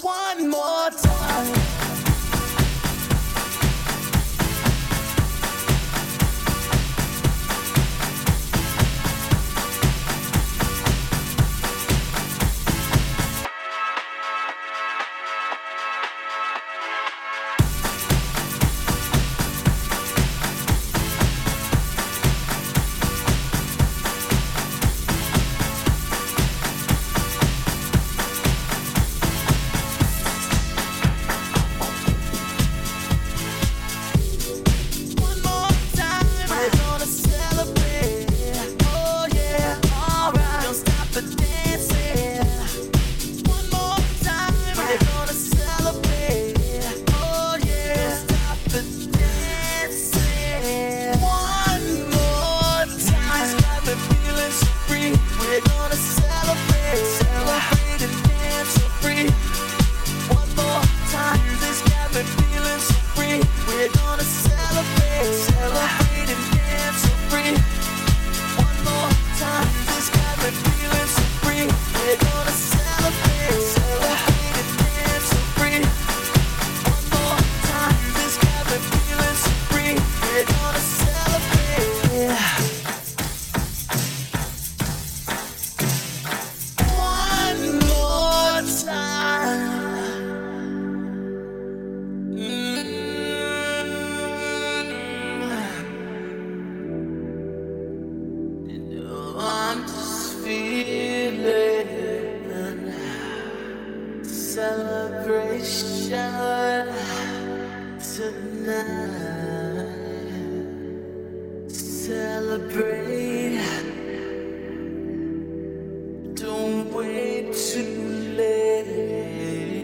One more time. I'm just feeling celebration tonight. Celebrate. Don't wait too late.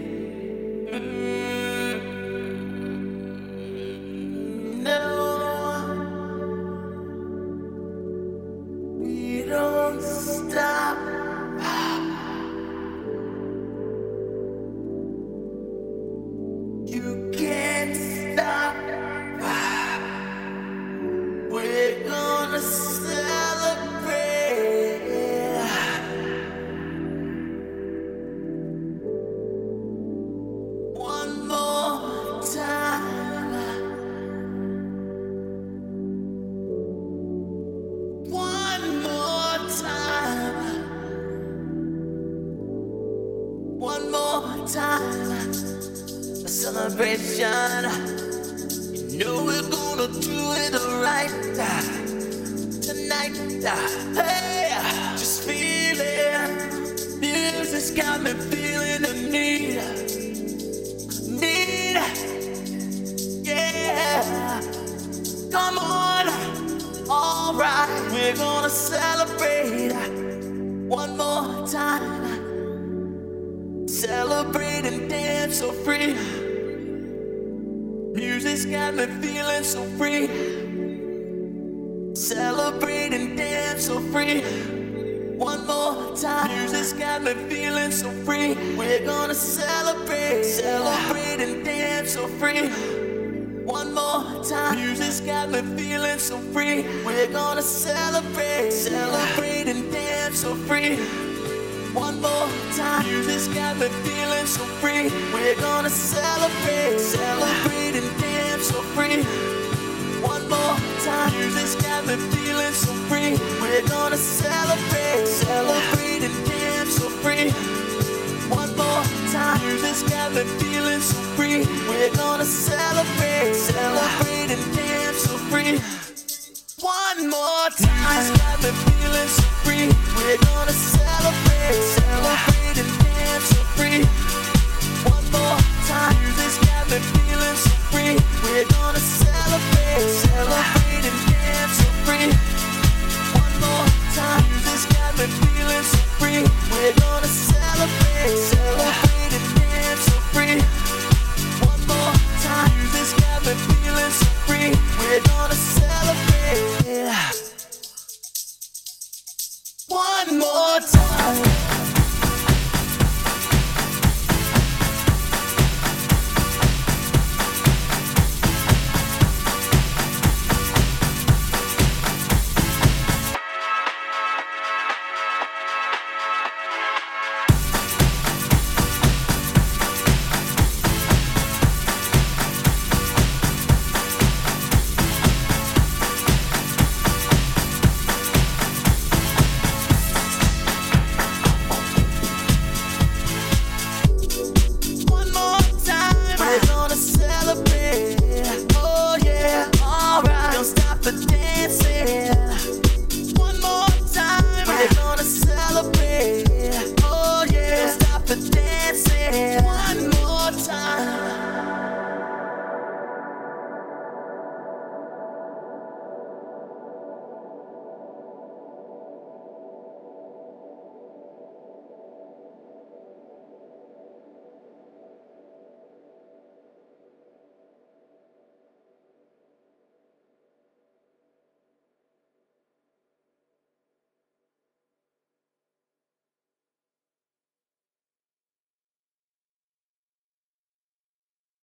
No, we don't stop. You can't stop. We're gonna celebrate. One more time. One more time. One more time. A celebration. You know we're gonna do it right tonight. Hey, just feel it. Music's got me feeling the need. Yeah. Come on. Alright, we're gonna celebrate one more time. Celebrate and dance so free. Music's got me feeling so free. Celebrate and dance so free. One more time. Music's got me feeling so free. We're gonna celebrate. Celebrate and dance so free. One more time. Music's got me feeling so free. We're gonna celebrate. Celebrate and dance so free. One more time. Music's got me feeling so free. We're gonna celebrate. Celebrate and dance so free. One more time. Music's got me feeling so free. We're gonna celebrate. Celebrate and dance so free. One more time. Music's got me feeling so free. We're gonna celebrate. Celebrate and dance so free. One more time. Music's got me feeling so free. We're gonna celebrate. Celebrate and dance so free.